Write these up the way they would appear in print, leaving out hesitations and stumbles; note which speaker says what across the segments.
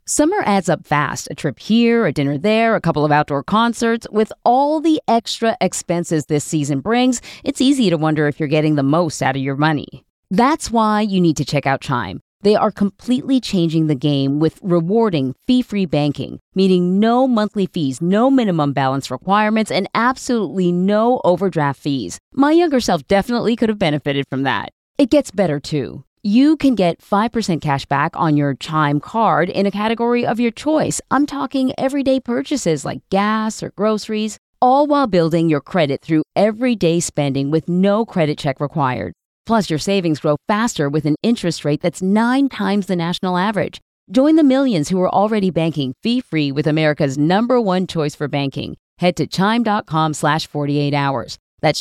Speaker 1: Summer adds up fast. A trip here, a dinner there, a couple of outdoor concerts. With all the extra expenses this season brings, it's easy to wonder if you're getting the most out of your money. That's why you need to check out Chime. They are completely changing the game with rewarding fee-free banking, meaning no monthly fees, no minimum balance requirements, and absolutely no overdraft fees. My younger self definitely could have benefited from that. It gets better too. You can get 5% cash back on your Chime card in a category of your choice. I'm talking everyday purchases like gas or groceries, all while building your credit through everyday spending with no credit check required. Plus, your savings grow faster with an interest rate that's 9 times the national average. Join the millions who are already banking fee-free with America's #1 choice for banking. Head to chime.com/48 hours. That's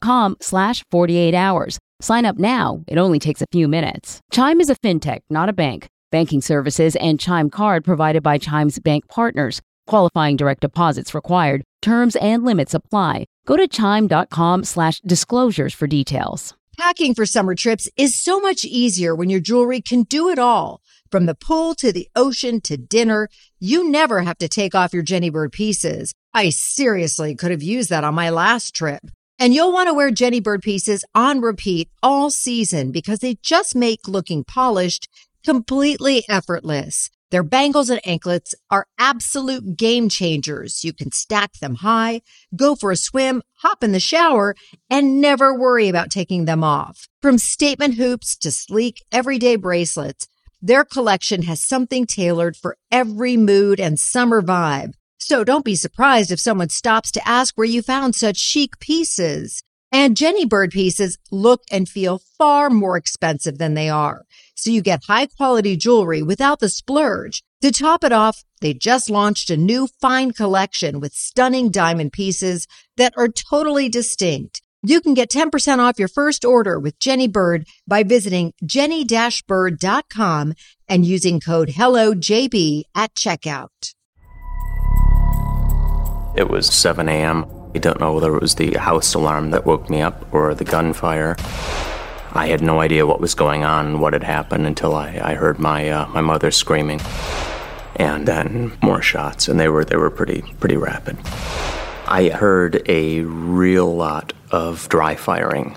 Speaker 1: chime.com/48 hours. Sign up now. It only takes a few minutes. Chime is a fintech, not a bank. Banking services and Chime card provided by Chime's bank partners. Qualifying direct deposits required. Terms and limits apply. Go to chime.com/disclosures for details.
Speaker 2: Packing for summer trips is so much easier when your jewelry can do it all. From the pool to the ocean to dinner, you never have to take off your Jenny Bird pieces. I seriously could have used that on my last trip. And you'll want to wear Jenny Bird pieces on repeat all season because they just make looking polished completely effortless. Their bangles and anklets are absolute game changers. You can stack them high, go for a swim, hop in the shower, and never worry about taking them off. From statement hoops to sleek everyday bracelets, their collection has something tailored for every mood and summer vibe. So don't be surprised if someone stops to ask where you found such chic pieces. And Jenny Bird pieces look and feel far more expensive than they are. So you get high quality jewelry without the splurge. To top it off, they just launched a new fine collection with stunning diamond pieces that are totally distinct. You can get 10% off your first order with Jenny Bird by visiting jenny-bird.com and using code HELLOJB at checkout.
Speaker 3: It was 7 a.m. I don't know whether it was the house alarm that woke me up or the gunfire. I had no idea what was going on, what had happened, until I heard my mother screaming, and then more shots, and they were pretty rapid. I heard a real lot of dry firing.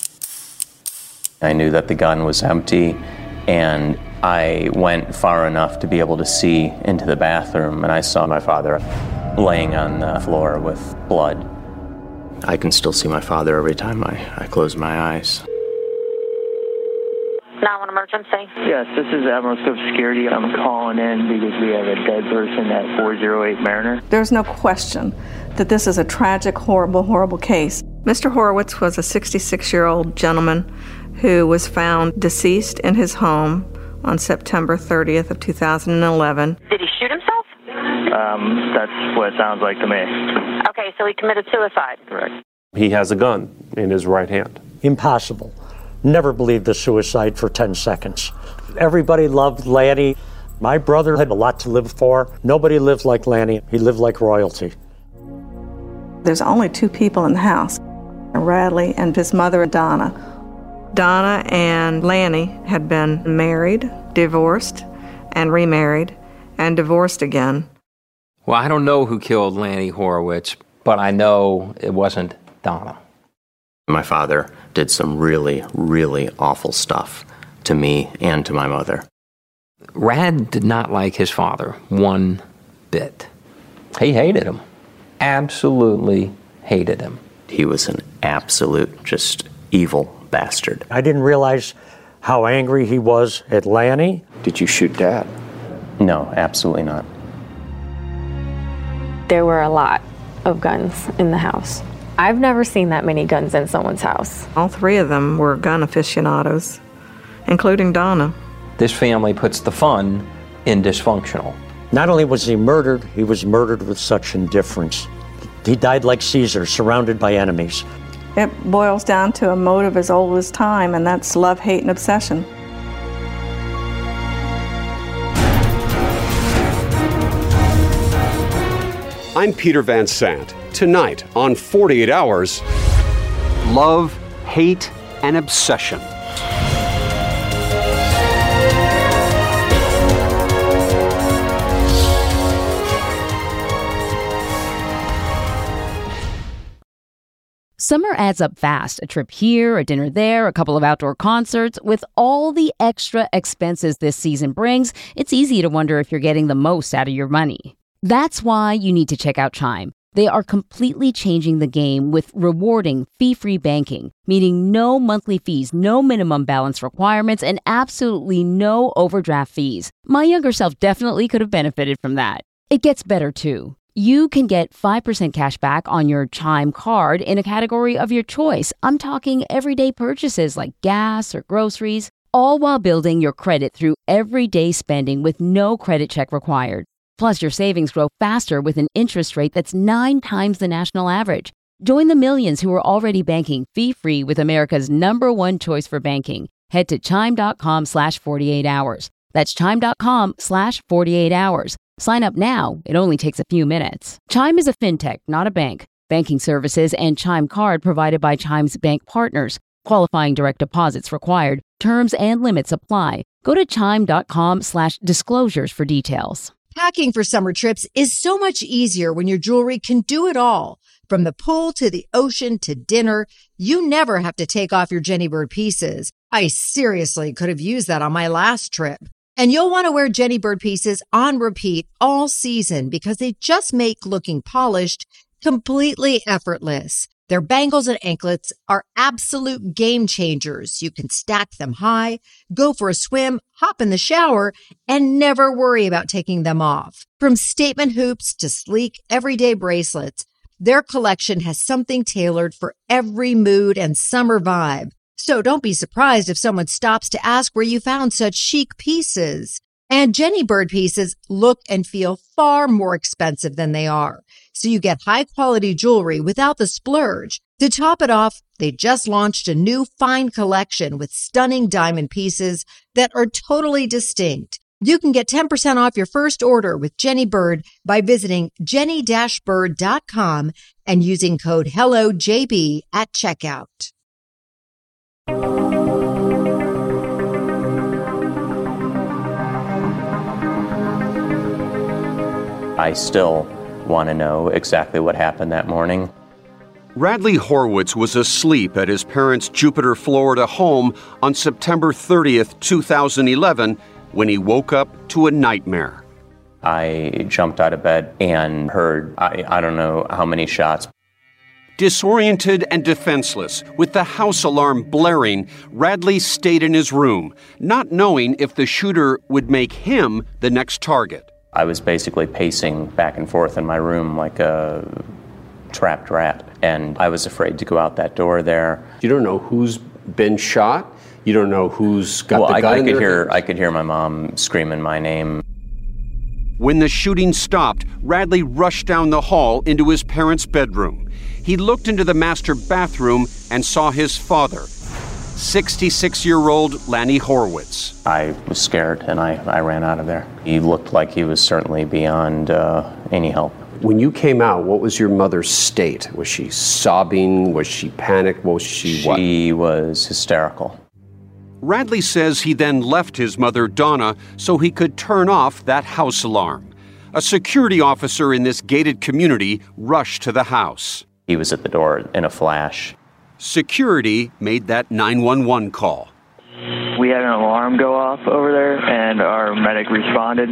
Speaker 3: I knew that the gun was empty, and I went far enough to be able to see into the bathroom, and I saw my father laying on the floor with blood. I can still see my father every time I close my eyes.
Speaker 4: 911 emergency.
Speaker 5: Yes, this is Admiral Scope Security. I'm calling in because we have a dead person at 408 Mariner.
Speaker 6: There's no question that this is a tragic, horrible case. Mr. Horowitz was a 66-year-old gentleman who was found deceased in his home on September 30th of 2011.
Speaker 4: Did he shoot himself?
Speaker 5: That's what it sounds like to me.
Speaker 4: Okay, so he committed suicide.
Speaker 5: Correct.
Speaker 7: He has a gun in his right hand.
Speaker 8: Impossible. Never believed the suicide for 10 seconds. Everybody loved Lanny. My brother had a lot to live for. Nobody lived like Lanny. He lived like royalty.
Speaker 6: There's only 2 people in the house, Radley and his mother, Donna. Donna and Lanny had been married, divorced, and remarried, and divorced again.
Speaker 9: Well, I don't know who killed Lanny Horowitz, but I know it wasn't Donna.
Speaker 3: My father did some really, really awful stuff to me and to my mother.
Speaker 9: Rad did not like his father one bit. He hated him. Absolutely hated him.
Speaker 3: He was an absolute, just evil bastard.
Speaker 8: I didn't realize how angry he was at Lanny.
Speaker 7: Did you shoot Dad?
Speaker 3: No, absolutely not.
Speaker 10: There were a lot of guns in the house. I've never seen that many guns in someone's house.
Speaker 6: All 3 of them were gun aficionados, including Donna.
Speaker 9: This family puts the fun in dysfunctional.
Speaker 8: Not only was he murdered with such indifference. He died like Caesar, surrounded by enemies.
Speaker 6: It boils down to a motive as old as time, and that's love, hate, and obsession.
Speaker 11: I'm Peter Van Sant. Tonight on 48 Hours,
Speaker 12: love, hate, and obsession.
Speaker 1: Summer adds up fast. A trip here, a dinner there, a couple of outdoor concerts. With all the extra expenses this season brings, it's easy to wonder if you're getting the most out of your money. That's why you need to check out Chime. They are completely changing the game with rewarding fee-free banking, meaning no monthly fees, no minimum balance requirements, and absolutely no overdraft fees. My younger self definitely could have benefited from that. It gets better too. You can get 5% cash back on your Chime card in a category of your choice. I'm talking everyday purchases like gas or groceries, all while building your credit through everyday spending with no credit check required. Plus, your savings grow faster with an interest rate that's 9 times the national average. Join the millions who are already banking fee-free with America's #1 choice for banking. Head to chime.com/48 hours. That's chime.com/48 hours. Sign up now. It only takes a few minutes. Chime is a fintech, not a bank. Banking services and Chime card provided by Chime's bank partners. Qualifying direct deposits required. Terms and limits apply. Go to chime.com/disclosures for details.
Speaker 2: Packing for summer trips is so much easier when your jewelry can do it all. From the pool to the ocean to dinner, you never have to take off your Jenny Bird pieces. I seriously could have used that on my last trip. And you'll want to wear Jenny Bird pieces on repeat all season because they just make looking polished completely effortless. Their bangles and anklets are absolute game changers. You can stack them high, go for a swim, hop in the shower, and never worry about taking them off. From statement hoops to sleek everyday bracelets, their collection has something tailored for every mood and summer vibe. So don't be surprised if someone stops to ask where you found such chic pieces. And Jenny Bird pieces look and feel far more expensive than they are. So you get high quality jewelry without the splurge. To top it off, they just launched a new fine collection with stunning diamond pieces that are totally distinct. You can get 10% off your first order with Jenny Bird by visiting jenny-bird.com and using code HELLOJB at checkout.
Speaker 3: I still want to know exactly what happened that morning.
Speaker 11: Radley Horowitz was asleep at his parents' Jupiter, Florida home on September 30th, 2011, when he woke up to a nightmare.
Speaker 3: I jumped out of bed and heard, I don't know how many shots.
Speaker 11: Disoriented and defenseless, with the house alarm blaring, Radley stayed in his room, not knowing if the shooter would make him the next target.
Speaker 3: I was basically pacing back and forth in my room like a trapped rat, and I was afraid to go out that door there.
Speaker 7: You don't know who's been shot? You don't know who's got the gun in their hands?
Speaker 3: I could hear my mom screaming my name.
Speaker 11: When the shooting stopped, Radley rushed down the hall into his parents' bedroom. He looked into the master bathroom and saw his father, 66-year-old Lanny Horowitz.
Speaker 3: I was scared and I ran out of there. He looked like he was certainly beyond any help.
Speaker 7: When you came out, what was your mother's state? Was she sobbing? Was she panicked? Was she what?
Speaker 3: She was hysterical.
Speaker 11: Radley says he then left his mother, Donna, so he could turn off that house alarm. A security officer in this gated community rushed to the house.
Speaker 3: He was at the door in a flash.
Speaker 11: Security made that 911 call.
Speaker 5: We had an alarm go off over there, and our medic responded.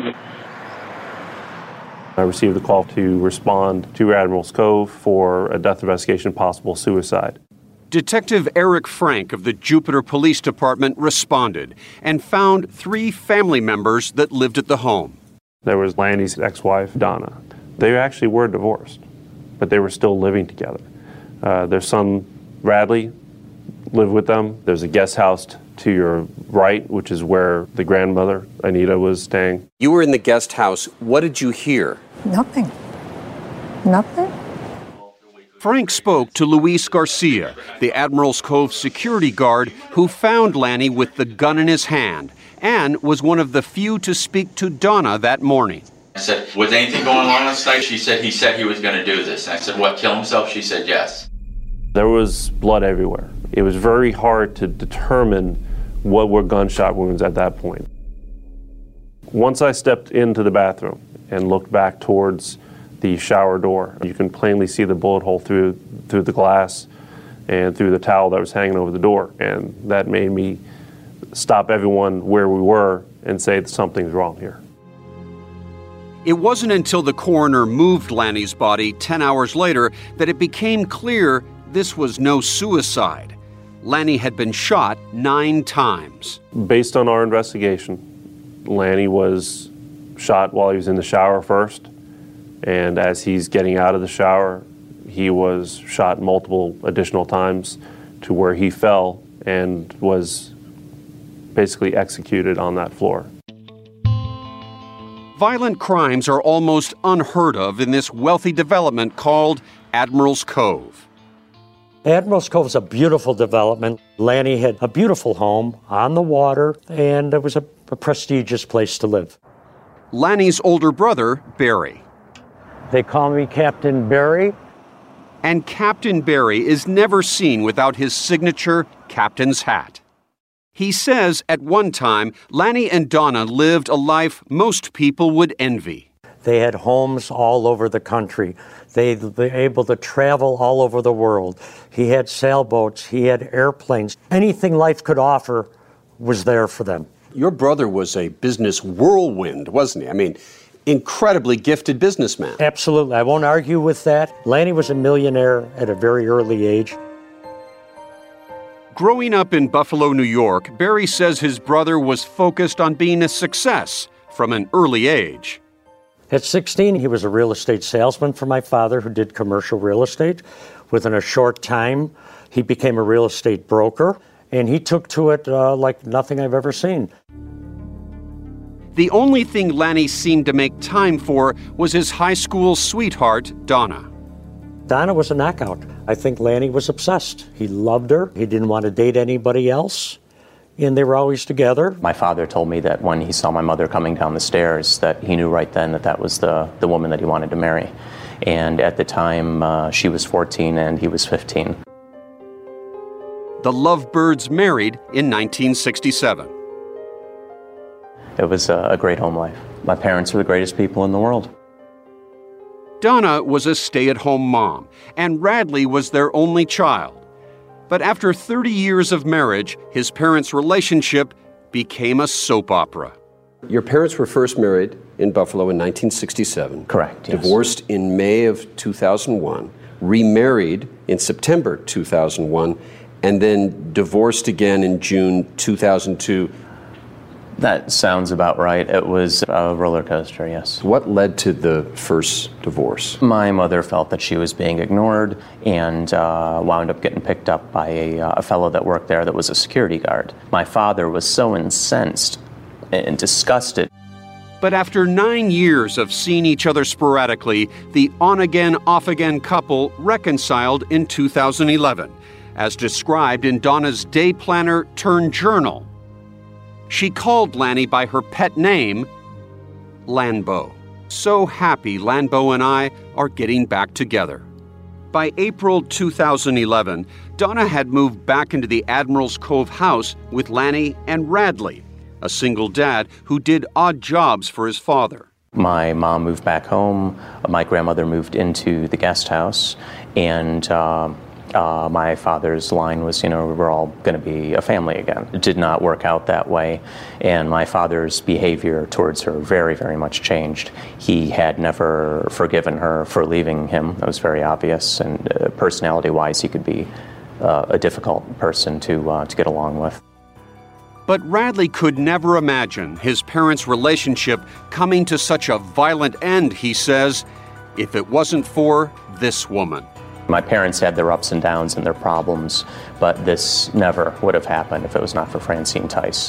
Speaker 7: I received a call to respond to Admiral's Cove for a death investigation, possible suicide.
Speaker 11: Detective Eric Frank of the Jupiter Police Department responded and found 3 family members that lived at the home.
Speaker 7: There was Lanny's ex-wife, Donna. They actually were divorced, but they were still living together. Their son, Radley, lived with them. There's a guest house to your right, which is where the grandmother, Anita, was staying.
Speaker 12: You were in the guest house. What did you hear?
Speaker 6: Nothing. Nothing?
Speaker 11: Frank spoke to Luis Garcia, the Admiral's Cove security guard who found Lanny with the gun in his hand and was one of the few to speak to Donna that morning.
Speaker 13: I said, was anything going on last night? She said he was going to do this. And I said, what, kill himself? She said, yes.
Speaker 7: There was blood everywhere. It was very hard to determine what were gunshot wounds at that point. Once I stepped into the bathroom and looked back towards the shower door, you can plainly see the bullet hole through the glass. and threw the towel that was hanging over the door. And that made me stop everyone where we were and say that something's wrong here.
Speaker 11: It wasn't until the coroner moved Lanny's body 10 hours later that it became clear this was no suicide. Lanny had been shot 9 times.
Speaker 7: Based on our investigation, Lanny was shot while he was in the shower first, and as he's getting out of the shower, he was shot multiple additional times to where he fell and was basically executed on that floor.
Speaker 11: Violent crimes are almost unheard of in this wealthy development called Admiral's Cove.
Speaker 8: Admiral's Cove is a beautiful development. Lanny had a beautiful home on the water, and it was a prestigious place to live.
Speaker 11: Lanny's older brother, Barry.
Speaker 8: They call me Captain Barry.
Speaker 11: And Captain Barry is never seen without his signature captain's hat. He says at one time, Lanny and Donna lived a life most people would envy.
Speaker 8: They had homes all over the country. They were able to travel all over the world. He had sailboats, he had airplanes. Anything life could offer was there for them.
Speaker 12: Your brother was a business whirlwind, wasn't he? I mean, incredibly gifted businessman.
Speaker 8: Absolutely. I won't argue with that. Lanny was a millionaire at a very early age.
Speaker 11: Growing up in Buffalo, New York, Barry says his brother was focused on being a success from an early age.
Speaker 8: At 16, he was a real estate salesman for my father who did commercial real estate. Within a short time, he became a real estate broker, and he took to it like nothing I've ever seen.
Speaker 11: The only thing Lanny seemed to make time for was his high school sweetheart, Donna.
Speaker 8: Donna was a knockout. I think Lanny was obsessed. He loved her. He didn't want to date anybody else, and they were always together.
Speaker 3: My father told me that when he saw my mother coming down the stairs, that he knew right then that that was the woman that he wanted to marry. And at the time, she was 14 and he was 15.
Speaker 11: The Lovebirds married in 1967.
Speaker 3: It was a great home life. My parents were the greatest people in the world.
Speaker 11: Donna was a stay-at-home mom, and Radley was their only child. But after 30 years of marriage, his parents' relationship became a soap opera.
Speaker 12: Your parents were first married in Buffalo in 1967.
Speaker 3: Correct, yes.
Speaker 12: Divorced in May of 2001, remarried in September 2001, and then divorced again in June 2002.
Speaker 3: That sounds about right. It was a roller coaster, yes.
Speaker 12: What led to the first divorce?
Speaker 3: My mother felt that she was being ignored and wound up getting picked up by a fellow that worked there that was a security guard. My father was so incensed and disgusted.
Speaker 11: But after 9 years of seeing each other sporadically, the on-again, off-again couple reconciled in 2011, as described in Donna's day planner turned journal. She called Lanny by her pet name, Lanbo. So happy Lanbo and I are getting back together. By April 2011, Donna had moved back into the Admiral's Cove house with Lanny and Radley, a single dad who did odd jobs for his father.
Speaker 3: My mom moved back home. My grandmother moved into the guest house, and my father's line was, we're all going to be a family again. It did not work out that way, and my father's behavior towards her very, very much changed. He had never forgiven her for leaving him. That was very obvious, and personality-wise, he could be a difficult person to get along with.
Speaker 11: But Radley could never imagine his parents' relationship coming to such a violent end, he says, if it wasn't for this woman.
Speaker 3: My parents had their ups and downs and their problems, but this never would have happened if it was not for Francine Tice.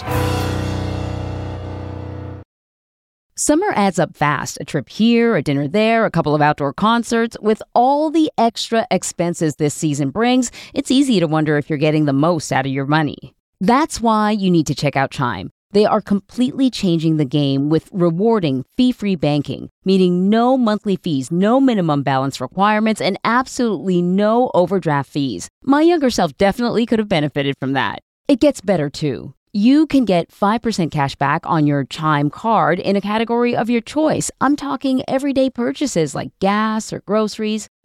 Speaker 1: Summer adds up fast. A trip here, a dinner there, a couple of outdoor concerts. With all the extra expenses this season brings, it's easy to wonder if you're getting the most out of your money. That's why you need to check out Chime. They are completely changing the game with rewarding fee-free banking, meaning no monthly fees, no minimum balance requirements, and absolutely no overdraft fees. My younger self definitely could have benefited from that. It gets better too. You can get 5% cash back on your Chime card in a category of your choice. I'm talking everyday purchases like gas or groceries.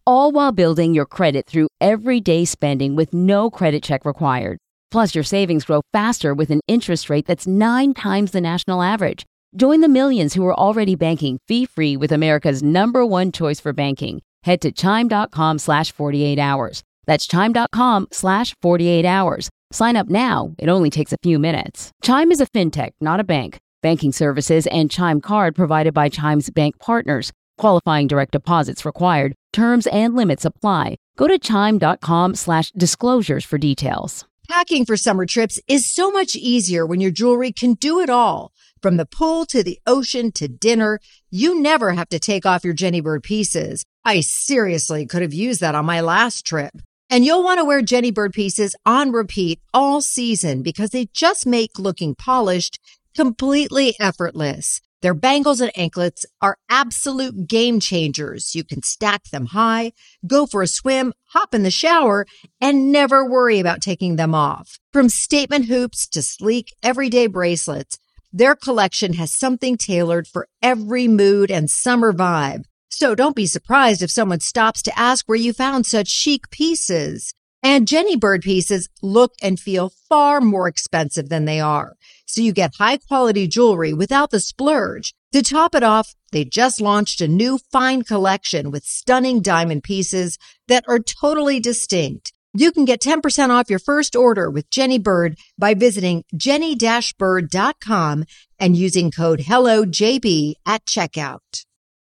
Speaker 1: all while building your credit through everyday spending with no credit check required. Plus, your savings grow faster with an interest rate that's 9 times the national average. Join the millions who are already banking fee-free with America's #1 choice for banking. Head to chime.com/48 hours. That's chime.com/48 hours. Sign up now. It only takes a few minutes. Chime is a fintech, not a bank. Banking services and Chime Card provided by Chime's bank partners. Qualifying direct deposits required. Terms and limits apply. Go to chime.com/disclosures for details.
Speaker 2: Packing for summer trips is so much easier when your jewelry can do it all. From the pool to the ocean to dinner, you never have to take off your Jenny Bird pieces. I seriously could have used that on my last trip. And you'll want to wear Jenny Bird pieces on repeat all season because they just make looking polished completely effortless. Their bangles and anklets are absolute game changers. You can stack them high, go for a swim, hop in the shower, and never worry about taking them off. From statement hoops to sleek everyday bracelets, their collection has something tailored for every mood and summer vibe. So don't be surprised if someone stops to ask where you found such chic pieces. And Jenny Bird pieces look and feel far more expensive than they are. So you get high quality jewelry without the splurge. To top it off, they just launched a new fine collection with stunning diamond pieces that are totally distinct. You can get 10% off your first order with Jenny Bird by visiting jenny-bird.com and using code HELLOJB at checkout.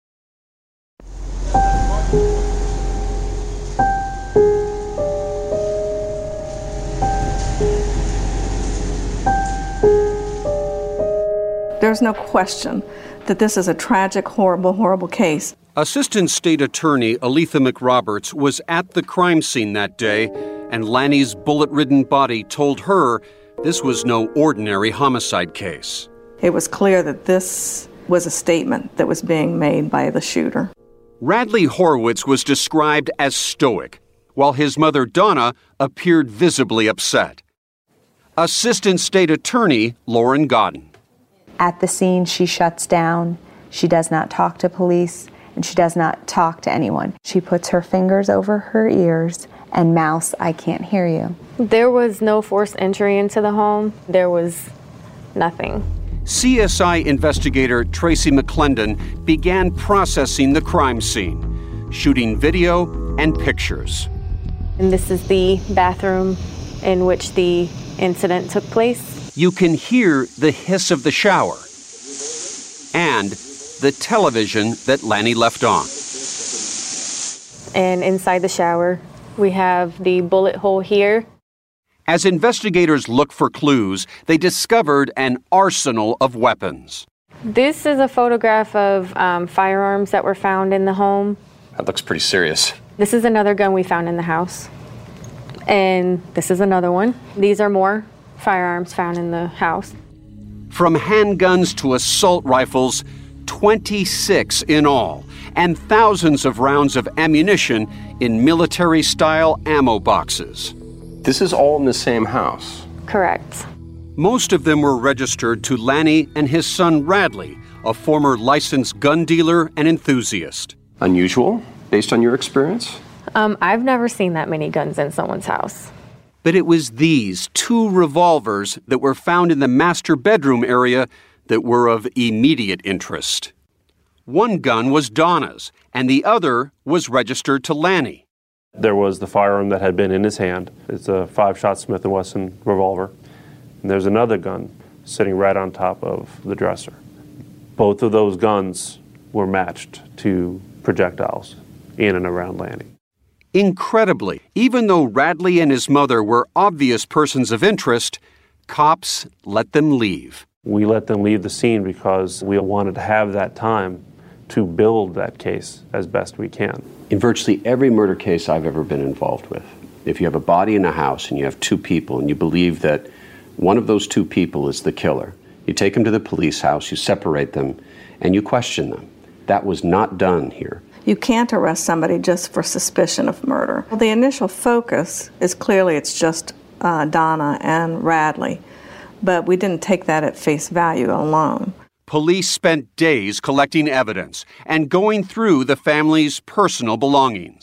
Speaker 6: There's no question that this is a tragic, horrible, horrible case.
Speaker 11: Assistant State Attorney Aletha McRoberts was at the crime scene that day, and Lanny's bullet-ridden body told her this was no ordinary homicide case.
Speaker 6: It was clear that this was a statement that was being made by the shooter.
Speaker 11: Radley Horowitz was described as stoic, while his mother Donna appeared visibly upset. Assistant State Attorney Lauren Godden.
Speaker 14: At the scene, she shuts down. She does not talk to police, and she does not talk to anyone. She puts her fingers over her ears and mouths, "I can't hear you."
Speaker 10: There was no forced entry into the home. There was nothing.
Speaker 11: CSI investigator Tracy McClendon began processing the crime scene, shooting video and pictures.
Speaker 10: And this is the bathroom in which the incident took place.
Speaker 11: You can hear the hiss of the shower and the television that Lanny left on.
Speaker 10: And inside the shower, we have the bullet hole here.
Speaker 11: As investigators looked for clues, they discovered an arsenal of weapons.
Speaker 10: This is a photograph of firearms that were found in the home.
Speaker 12: That looks pretty serious.
Speaker 10: This is another gun we found in the house. And this is another one. These are more firearms found in the house.
Speaker 11: From handguns to assault rifles, 26 in all, and thousands of rounds of ammunition in military-style ammo boxes.
Speaker 12: This is all in the same house.
Speaker 10: Correct.
Speaker 11: Most of them were registered to Lanny and his son Radley, a former licensed gun dealer and enthusiast.
Speaker 12: Unusual, based on your experience?
Speaker 10: I've never seen that many guns in someone's house.
Speaker 11: But it was these 2 revolvers that were found in the master bedroom area that were of immediate interest. One gun was Donna's, and the other was registered to Lanny.
Speaker 7: There was the firearm that had been in his hand. It's a 5-shot Smith & Wesson revolver. And there's another gun sitting right on top of the dresser. Both of those guns were matched to projectiles in and around Lanny.
Speaker 11: Incredibly, even though Radley and his mother were obvious persons of interest, cops let them leave.
Speaker 7: We let them leave the scene because we wanted to have that time to build that case as best we can.
Speaker 12: In virtually every murder case I've ever been involved with, if you have a body in a house and you have 2 people and you believe that one of those 2 people is the killer, you take them to the police house, you separate them, and you question them. That was not done here.
Speaker 6: You can't arrest somebody just for suspicion of murder. Well, the initial focus is clearly it's just Donna and Radley, but we didn't take that at face value alone.
Speaker 11: Police spent days collecting evidence and going through the family's personal belongings.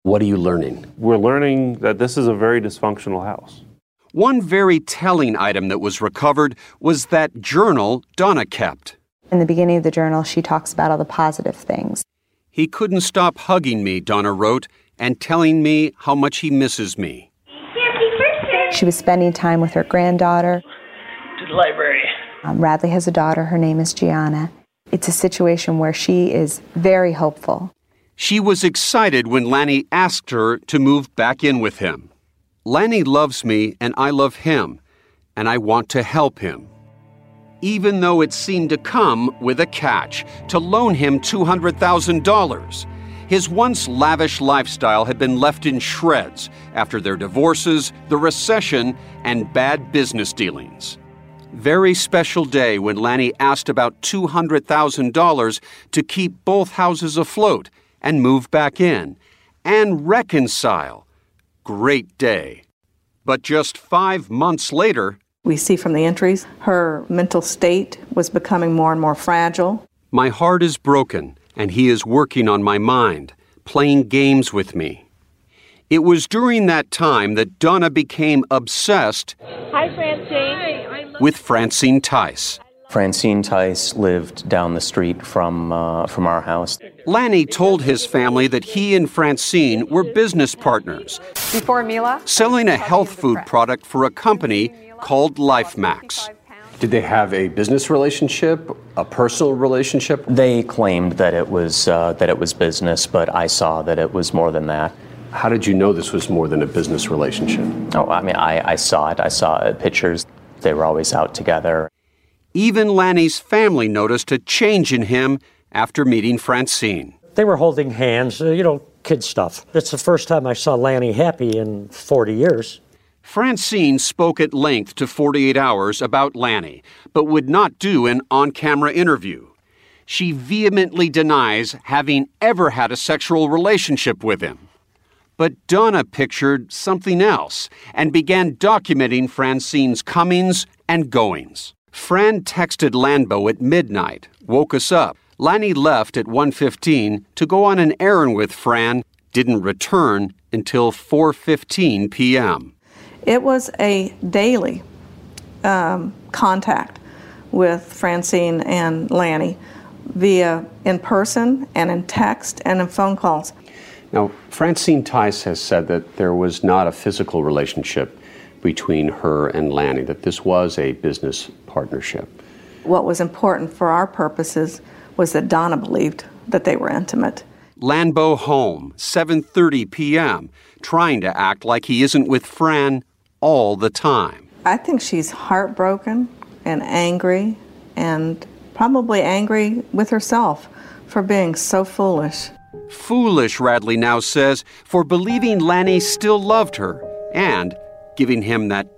Speaker 12: What are you learning?
Speaker 7: We're learning that this is a very dysfunctional house.
Speaker 11: One very telling item that was recovered was that journal Donna kept.
Speaker 14: In the beginning of the journal, she talks about all the positive things.
Speaker 11: He couldn't stop hugging me, Donna wrote, and telling me how much he misses me.
Speaker 14: She was spending time with her granddaughter.
Speaker 5: To the library.
Speaker 14: Radley has a daughter. Her name is Gianna. It's a situation where she is very hopeful.
Speaker 11: She was excited when Lanny asked her to move back in with him. Lanny loves me and I love him, and I want to help him. Even though it seemed to come with a catch, to loan him $200,000. His once lavish lifestyle had been left in shreds after their divorces, the recession, and bad business dealings. Very special day when Lanny asked about $200,000 to keep both houses afloat and move back in and reconcile. Great day. But just 5 months later,
Speaker 6: we see from the entries her mental state was becoming more and more fragile.
Speaker 11: My heart is broken, and he is working on my mind, playing games with me. It was during that time that Donna became obsessed with Francine Tice.
Speaker 3: Francine Tice lived down the street from our house.
Speaker 11: Lanny told his family that he and Francine were business partners,
Speaker 15: Before Mila?
Speaker 11: selling a health food product for a company called LifeMax.
Speaker 12: Did they have a business relationship, a personal relationship?
Speaker 3: They claimed that it was business, but I saw that it was more than that.
Speaker 12: How did you know this was more than a business relationship?
Speaker 3: Oh, I mean, I saw it. I saw pictures. They were always out together.
Speaker 11: Even Lanny's family noticed a change in him after meeting Francine.
Speaker 8: They were holding hands, kid stuff. It's the first time I saw Lanny happy in 40 years.
Speaker 11: Francine spoke at length to 48 Hours about Lanny, but would not do an on-camera interview. She vehemently denies having ever had a sexual relationship with him. But Donna pictured something else and began documenting Francine's comings and goings. Fran texted Landbo at midnight, woke us up. Lanny left at 1:15 to go on an errand with Fran, didn't return until 4:15 p.m.
Speaker 6: It was a daily contact with Francine and Lanny via in person and in text and in phone calls.
Speaker 12: Now, Francine Tice has said that there was not a physical relationship between her and Lanny, that this was a business partnership.
Speaker 6: What was important for our purposes was that Donna believed that they were intimate.
Speaker 11: Landbo home, 7:30 p.m., trying to act like he isn't with Fran all the time.
Speaker 6: I think she's heartbroken and angry, and probably angry with herself for being so foolish.
Speaker 11: Foolish, Radley now says, for believing Lanny still loved her and giving him that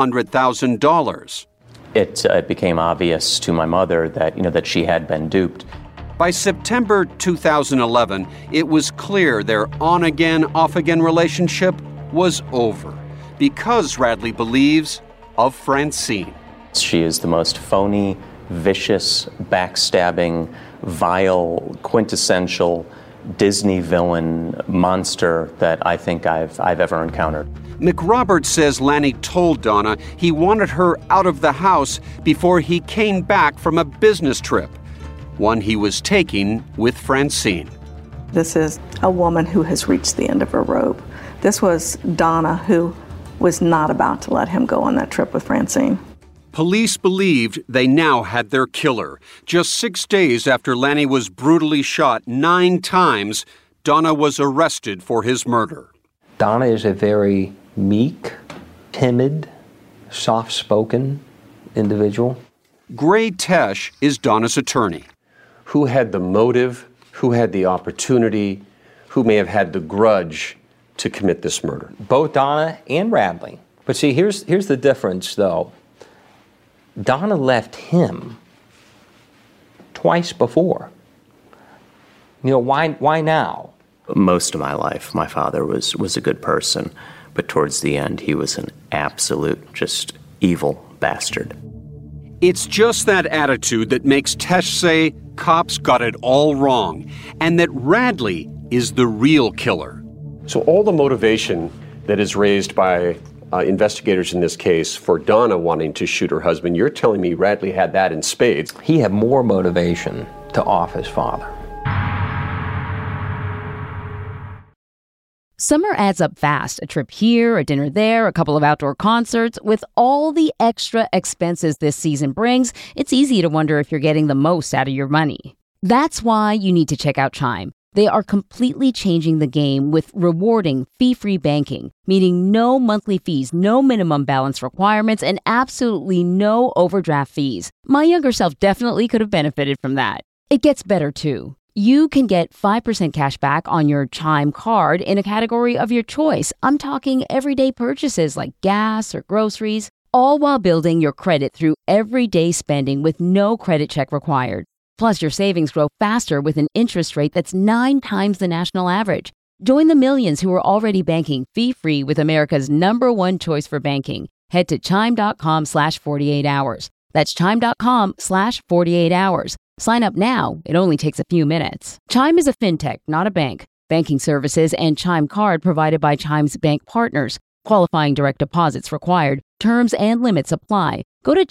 Speaker 11: $200,000.
Speaker 3: It became obvious to my mother that she had been duped.
Speaker 11: By September 2011, it was clear their on-again, off-again relationship was over because Radley believes of Francine.
Speaker 3: She is the most phony, vicious, backstabbing, vile, quintessential Disney villain monster that I think I've ever encountered.
Speaker 11: McRoberts says Lanny told Donna he wanted her out of the house before he came back from a business trip, one he was taking with Francine.
Speaker 6: This is a woman who has reached the end of her rope. This was Donna who was not about to let him go on that trip with Francine.
Speaker 11: Police believed they now had their killer. Just 6 days after Lanny was brutally shot 9 times, Donna was arrested for his murder.
Speaker 9: Donna is a very meek, timid, soft-spoken individual.
Speaker 11: Gray Tesh is Donna's attorney.
Speaker 12: Who had the motive, who had the opportunity, who may have had the grudge to commit this murder?
Speaker 9: Both Donna and Radley. But see, here's the difference, though. Donna left him twice before. Why now?
Speaker 3: Most of my life, my father was a good person, but towards the end, he was an absolute, just evil bastard.
Speaker 11: It's just that attitude that makes Tesh say cops got it all wrong, and that Radley is the real killer.
Speaker 12: So all the motivation that is raised by investigators in this case for Donna wanting to shoot her husband, you're telling me Radley had that in spades?
Speaker 9: He had more motivation to off his father.
Speaker 1: Summer adds up fast. A trip here, a dinner there, a couple of outdoor concerts. With all the extra expenses this season brings, it's easy to wonder if you're getting the most out of your money. That's why you need to check out Chime. They are completely changing the game with rewarding fee-free banking, meaning no monthly fees, no minimum balance requirements, and absolutely no overdraft fees. My younger self definitely could have benefited from that. It gets better too. You can get 5% cash back on your Chime card in a category of your choice. I'm talking everyday purchases like gas or groceries, all while building your credit through everyday spending with no credit check required. Plus, your savings grow faster with an interest rate that's 9 times the national average. Join the millions who are already banking fee-free with America's #1 choice for banking. Head to chime.com/48 hours. That's chime.com/48 hours. Sign up now. It only takes a few minutes. Chime is a fintech, not a bank. Banking services and Chime card provided by Chime's bank partners. Qualifying direct deposits required. Terms and limits apply. Go to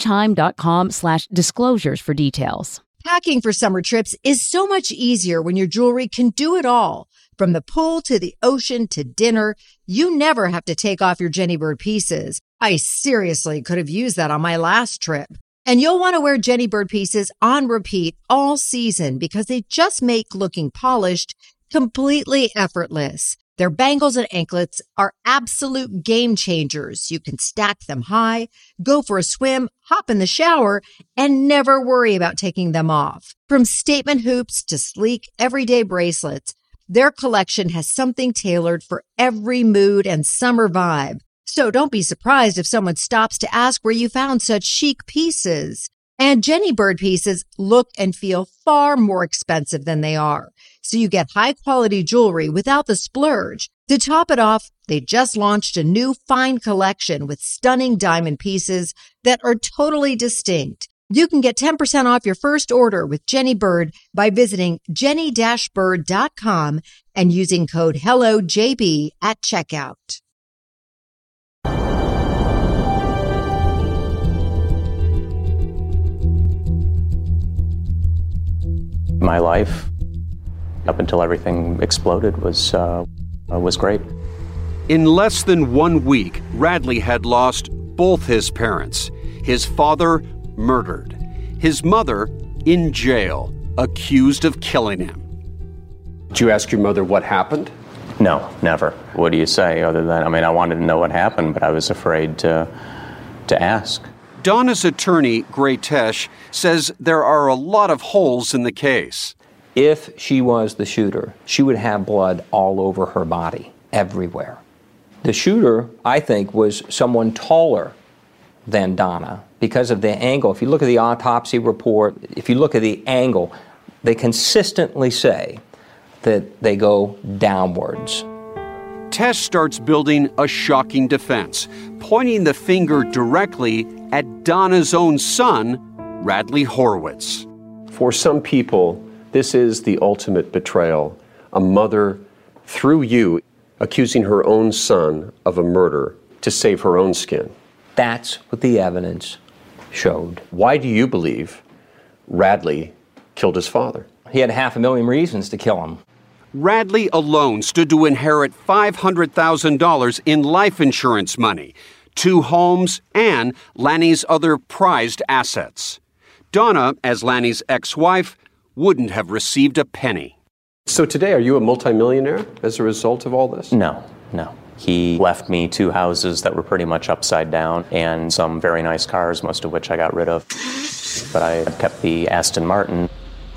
Speaker 1: chime.com/disclosures for details.
Speaker 2: Packing for summer trips is so much easier when your jewelry can do it all. From the pool to the ocean to dinner, you never have to take off your Jenny Bird pieces. I seriously could have used that on my last trip. And you'll want to wear Jenny Bird pieces on repeat all season because they just make looking polished completely effortless. Their bangles and anklets are absolute game changers. You can stack them high, go for a swim, hop in the shower, and never worry about taking them off. From statement hoops to sleek everyday bracelets, their collection has something tailored for every mood and summer vibe. So don't be surprised if someone stops to ask where you found such chic pieces. And Jenny Bird pieces look and feel far more expensive than they are. So you get high quality jewelry without the splurge. To top it off, they just launched a new fine collection with stunning diamond pieces that are totally distinct. You can get 10% off your first order with Jenny Bird by visiting jenny-bird.com and using code HELLOJB at checkout.
Speaker 3: My life, up until everything exploded, was great.
Speaker 11: In less than 1 week, Radley had lost both his parents. His father murdered. His mother in jail, accused of killing him.
Speaker 12: Did you ask your mother what happened?
Speaker 3: No, never. What do you say other than, I wanted to know what happened, but I was afraid to ask.
Speaker 11: Donna's attorney, Gray Tesh, says there are a lot of holes in the case.
Speaker 9: If she was the shooter, she would have blood all over her body, everywhere. The shooter, I think, was someone taller than Donna because of the angle. If you look at the autopsy report, if you look at the angle, they consistently say that they go downwards.
Speaker 11: Tesh starts building a shocking defense, pointing the finger directly at Donna's own son, Radley Horowitz.
Speaker 12: For some people, this is the ultimate betrayal. A mother, through you, accusing her own son of a murder to save her own skin.
Speaker 9: That's what the evidence showed.
Speaker 12: Why do you believe Radley killed his father?
Speaker 9: He had 500,000 reasons to kill him.
Speaker 11: Radley alone stood to inherit $500,000 in life insurance money, 2 homes, and Lanny's other prized assets. Donna, as Lanny's ex-wife, wouldn't have received a penny.
Speaker 12: So today, are you a multimillionaire as a result of all this?
Speaker 3: No. He left me 2 houses that were pretty much upside down and some very nice cars, most of which I got rid of. But I kept the Aston Martin.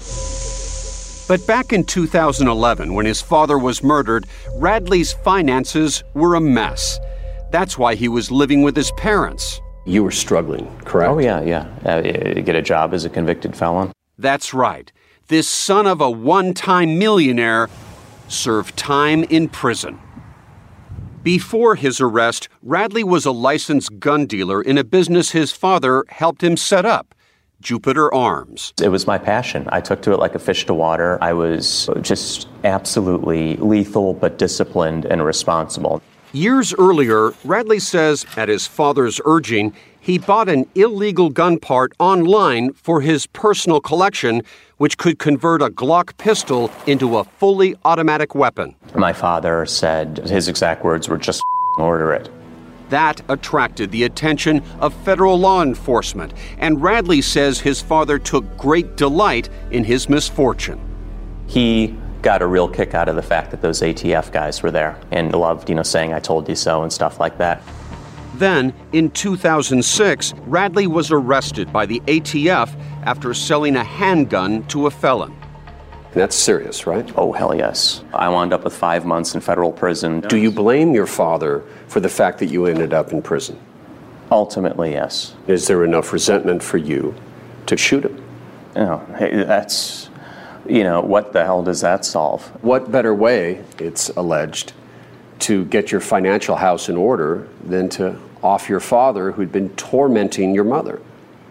Speaker 11: But back in 2011, when his father was murdered, Radley's finances were a mess. That's why he was living with his parents.
Speaker 12: You were struggling, correct?
Speaker 3: Oh, yeah. Get a job as a convicted felon.
Speaker 11: That's right. This son of a one-time millionaire served time in prison. Before his arrest, Radley was a licensed gun dealer in a business his father helped him set up, Jupiter Arms.
Speaker 3: It was my passion. I took to it like a fish to water. I was just absolutely lethal but disciplined and responsible.
Speaker 11: Years earlier, Radley says, at his father's urging, he bought an illegal gun part online for his personal collection, which could convert a Glock pistol into a fully automatic weapon.
Speaker 3: My father said his exact words were, just order it.
Speaker 11: That attracted the attention of federal law enforcement, and Radley says his father took great delight in his misfortune.
Speaker 3: He got a real kick out of the fact that those ATF guys were there and loved, saying I told you so and stuff like that.
Speaker 11: Then, in 2006, Radley was arrested by the ATF after selling a handgun to a felon.
Speaker 12: That's serious, right?
Speaker 3: Oh, hell yes. I wound up with 5 months in federal prison.
Speaker 12: Do you blame your father for the fact that you ended up in prison?
Speaker 3: Ultimately, yes.
Speaker 12: Is there enough resentment for you to shoot him?
Speaker 3: Hey, that's, what the hell does that solve?
Speaker 12: What better way, it's alleged, to get your financial house in order than to off your father who'd been tormenting your mother?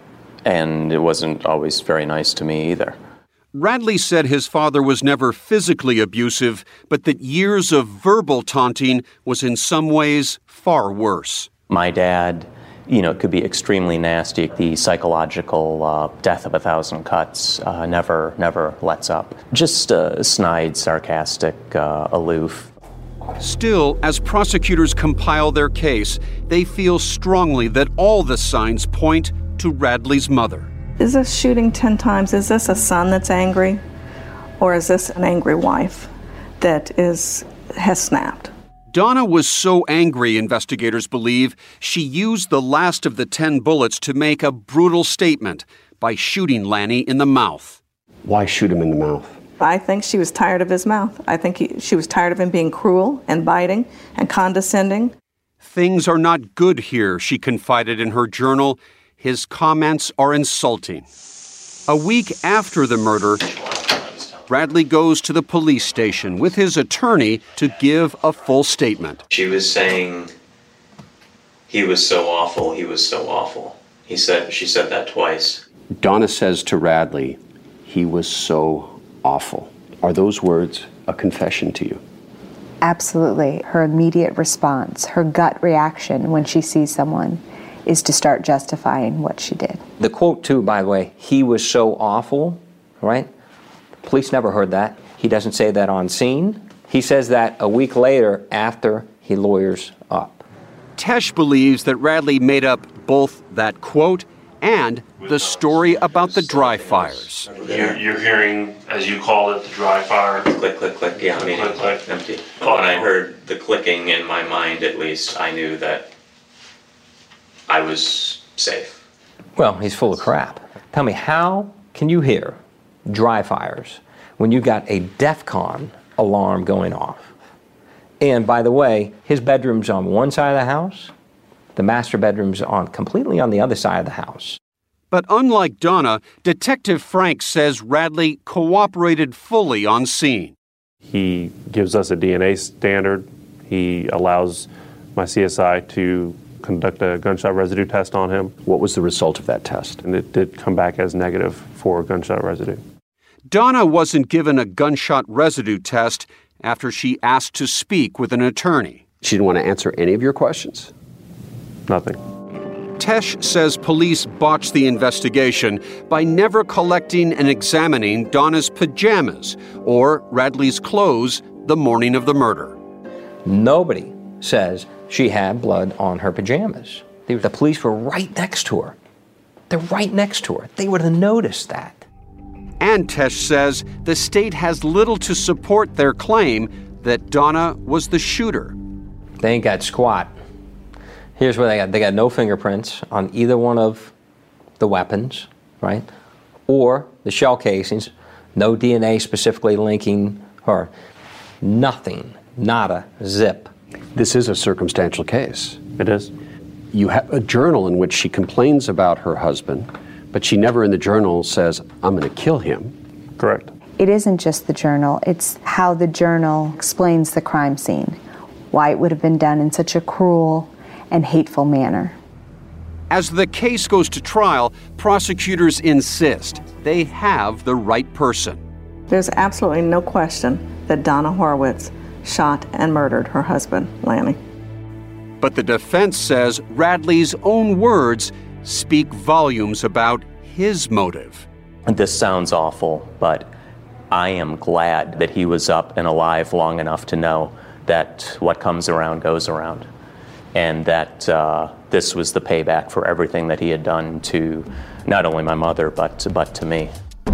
Speaker 3: And it wasn't always very nice to me either.
Speaker 11: Radley said his father was never physically abusive, but that years of verbal taunting was in some ways far worse.
Speaker 3: My dad, could be extremely nasty. The psychological death of 1,000 cuts never lets up. Just snide, sarcastic, aloof.
Speaker 11: Still, as prosecutors compile their case, they feel strongly that all the signs point to Radley's mother.
Speaker 6: Is this shooting 10 times? Is this a son that's angry? Or is this an angry wife that has snapped?
Speaker 11: Donna was so angry, investigators believe, she used the last of the 10 bullets to make a brutal statement by shooting Lanny in the mouth.
Speaker 12: Why shoot him in the mouth?
Speaker 6: I think she was tired of his mouth. I think she was tired of him being cruel and biting and condescending.
Speaker 11: Things are not good here, she confided in her journal. His comments are insulting. A week after the murder, Radley goes to the police station with his attorney to give a full statement.
Speaker 3: She was saying, he was so awful, he was so awful. She said that twice.
Speaker 12: Donna says to Radley, he was so awful. Are those words a confession to you?
Speaker 14: Absolutely. Her immediate response, her gut reaction when she sees someone is to start justifying what she did.
Speaker 9: The quote, too, by the way, he was so awful, right? The police never heard that. He doesn't say that on scene. He says that a week later after he lawyers up.
Speaker 11: Tesh believes that Radley made up both that quote and the story about the dry fires.
Speaker 7: You're hearing, as you called it, the dry fire.
Speaker 3: Click, click, click, yeah,
Speaker 7: click, click.
Speaker 3: Empty. When I heard the clicking in my mind, at least, I knew that I was safe.
Speaker 9: Well, he's full of crap. Tell me, how can you hear dry fires when you got a DEFCON alarm going off? And by the way, his bedroom's on one side of the house, the master bedroom's completely on the other side of the house.
Speaker 11: But unlike Donna, Detective Frank says Radley cooperated fully on scene.
Speaker 7: He gives us a DNA standard. He allows my CSI to conduct a gunshot residue test on him.
Speaker 12: What was the result of that test?
Speaker 7: And it did come back as negative for gunshot residue.
Speaker 11: Donna wasn't given a gunshot residue test after she asked to speak with an attorney.
Speaker 12: She didn't want to answer any of your questions?
Speaker 7: Nothing.
Speaker 11: Tesh says police botched the investigation by never collecting and examining Donna's pajamas or Radley's clothes the morning of the murder.
Speaker 9: Nobody says she had blood on her pajamas. The police were right next to her. They're right next to her. They would have noticed that.
Speaker 11: And Tesh says the state has little to support their claim that Donna was the shooter.
Speaker 9: They ain't got squat. Here's what they got. They got no fingerprints on either one of the weapons, right? Or the shell casings. No DNA specifically linking her. Nothing. Nada. Zip.
Speaker 12: This is a circumstantial case.
Speaker 7: It is.
Speaker 12: You have a journal in which she complains about her husband, but she never in the journal says, I'm going to kill him.
Speaker 7: Correct.
Speaker 14: It isn't just the journal, it's how the journal explains the crime scene, why it would have been done in such a cruel and hateful manner.
Speaker 11: As the case goes to trial, prosecutors insist they have the right person.
Speaker 6: There's absolutely no question that Donna Horwitz shot and murdered her husband, Lanny.
Speaker 11: But the defense says Radley's own words speak volumes about his motive.
Speaker 3: This sounds awful, but I am glad that he was up and alive long enough to know that what comes around goes around, and that this was the payback for everything that he had done to not only my mother, but to me.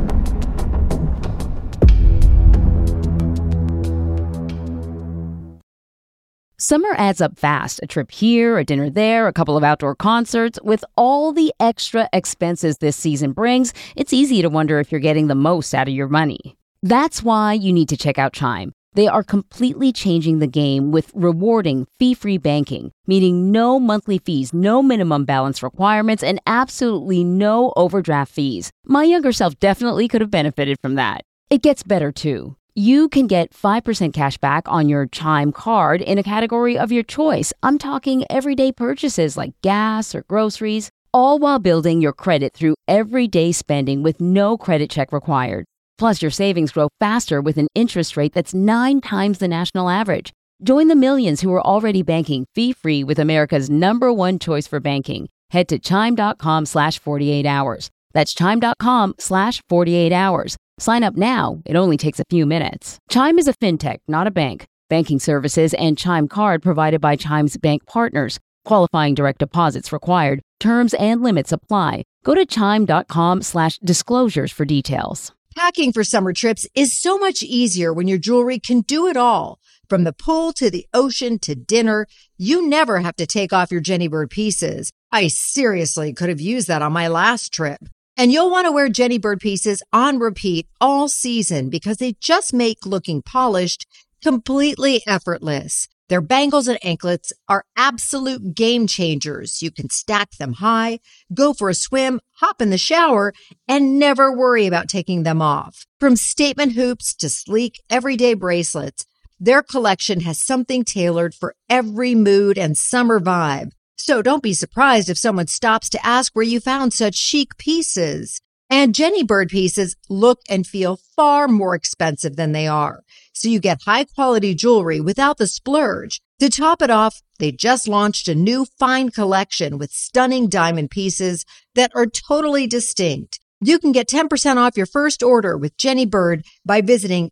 Speaker 1: Summer adds up fast. A trip here, a dinner there, a couple of outdoor concerts. With all the extra expenses this season brings, it's easy to wonder if you're getting the most out of your money. That's why you need to check out Chime. They are completely changing the game with rewarding fee-free banking, meaning no monthly fees, no minimum balance requirements, and absolutely no overdraft fees. My younger self definitely could have benefited from that. It gets better too. You can get 5% cash back on your Chime card in a category of your choice. I'm talking everyday purchases like gas or groceries, all while building your credit through everyday spending with no credit check required. Plus, your savings grow faster with an interest rate that's 9 times the national average. Join the millions who are already banking fee-free with America's #1 choice for banking. Head to chime.com/48 hours. That's chime.com/48 hours. Sign up now. It only takes a few minutes. Chime is a fintech, not a bank. Banking services and Chime card provided by Chime's bank partners. Qualifying direct deposits required. Terms and limits apply. Go to chime.com/disclosures for details.
Speaker 2: Packing for summer trips is so much easier when your jewelry can do it all. From the pool to the ocean to dinner, you never have to take off your Jenny Bird pieces. I seriously could have used that on my last trip. And you'll want to wear Jenny Bird pieces on repeat all season because they just make looking polished completely effortless. Their bangles and anklets are absolute game changers. You can stack them high, go for a swim, hop in the shower, and never worry about taking them off. From statement hoops to sleek everyday bracelets, their collection has something tailored for every mood and summer vibe. So don't be surprised if someone stops to ask where you found such chic pieces. And Jenny Bird pieces look and feel far more expensive than they are. So you get high quality jewelry without the splurge. To top it off, they just launched a new fine collection with stunning diamond pieces that are totally distinct. You can get 10% off your first order with Jenny Bird by visiting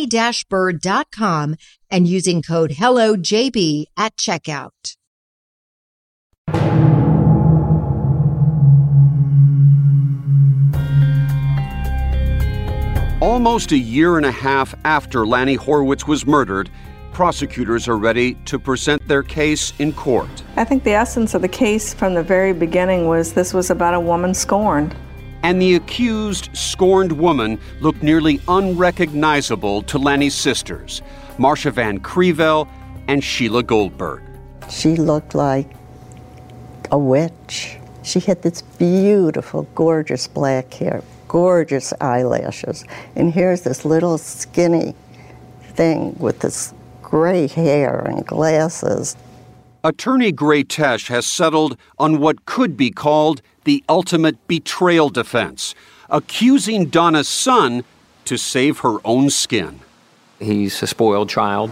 Speaker 2: jenny-bird.com and using code HELLOJB at checkout.
Speaker 11: Almost a year and a half after Lanny Horwitz was murdered, prosecutors are ready to present their case in court.
Speaker 6: I think the essence of the case from the very beginning was this was about a woman scorned.
Speaker 11: And the accused, scorned woman looked nearly unrecognizable to Lanny's sisters, Marcia Van Creveld and Sheila Goldberg.
Speaker 15: She looked like a witch. She had this beautiful, gorgeous black hair, gorgeous eyelashes, and here's this little skinny thing with this gray hair and glasses.
Speaker 11: Attorney Gray Tesh has settled on what could be called the ultimate betrayal defense, accusing Donna's son to save her own skin.
Speaker 9: He's a spoiled child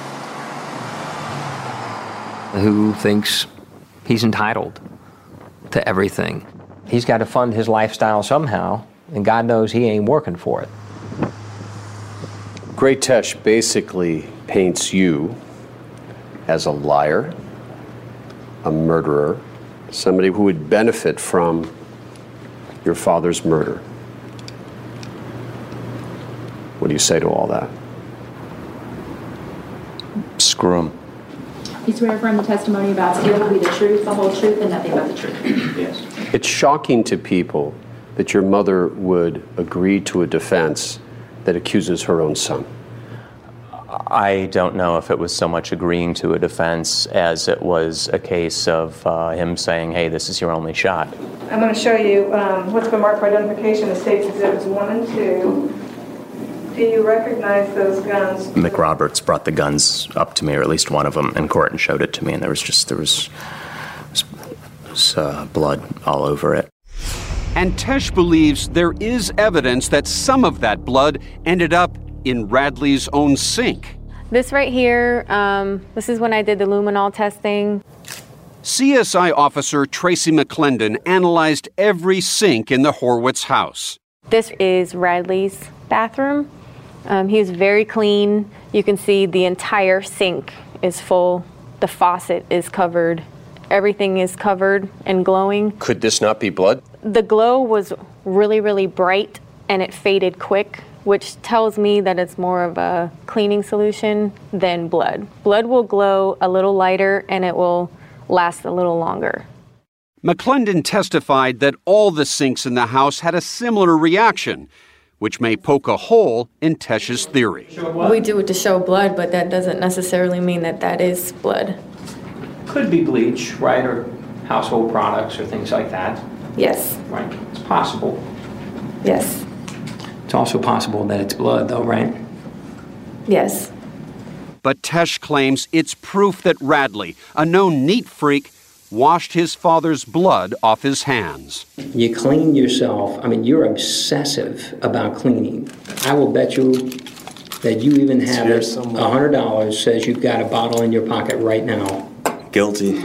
Speaker 9: who thinks he's entitled to everything. He's got to fund his lifestyle somehow, and God knows he ain't working for it.
Speaker 12: Gray Tesh basically paints you as a liar, a murderer, somebody who would benefit from your father's murder. What do you say to all that?
Speaker 3: Screw him.
Speaker 16: You swear affirm the testimony about Steele will be the truth, the whole truth, and nothing but the truth.
Speaker 12: Yes. It's shocking to people that your mother would agree to a defense that accuses her own son.
Speaker 3: I don't know if it was so much agreeing to a defense as it was a case of him saying, hey, this is your only shot.
Speaker 6: I'm going to show you what's been marked for identification as State's Exhibits 1 and 2. Do you recognize those guns?
Speaker 3: McRoberts brought the guns up to me, or at least one of them, in court and showed it to me, and there was blood all over it.
Speaker 11: And Tesh believes there is evidence that some of that blood ended up in Radley's own sink.
Speaker 10: This right here, this is when I did the luminol testing.
Speaker 11: CSI officer Tracy McClendon analyzed every sink in the Horwitz house.
Speaker 10: This is Radley's bathroom. He was very clean. You can see the entire sink is full. The faucet is covered. Everything is covered and glowing.
Speaker 12: Could this not be blood?
Speaker 10: The glow was really, really bright and it faded quick, which tells me that it's more of a cleaning solution than blood. Blood will glow a little lighter and it will last a little longer.
Speaker 11: McClendon testified that all the sinks in the house had a similar reaction, which may poke a hole in Tesh's theory.
Speaker 10: We do it to show blood, but that doesn't necessarily mean that that is blood.
Speaker 9: Could be bleach, right, or household products or things like that.
Speaker 10: Yes.
Speaker 9: Right, it's possible.
Speaker 10: Yes.
Speaker 9: It's also possible that it's blood, though, right?
Speaker 10: Yes.
Speaker 11: But Tesh claims it's proof that Radley, a known neat freak, washed his father's blood off his hands.
Speaker 9: You clean yourself. I mean, you're obsessive about cleaning. I will bet you that you even have $100 says you've got a bottle in your pocket right now.
Speaker 3: Guilty.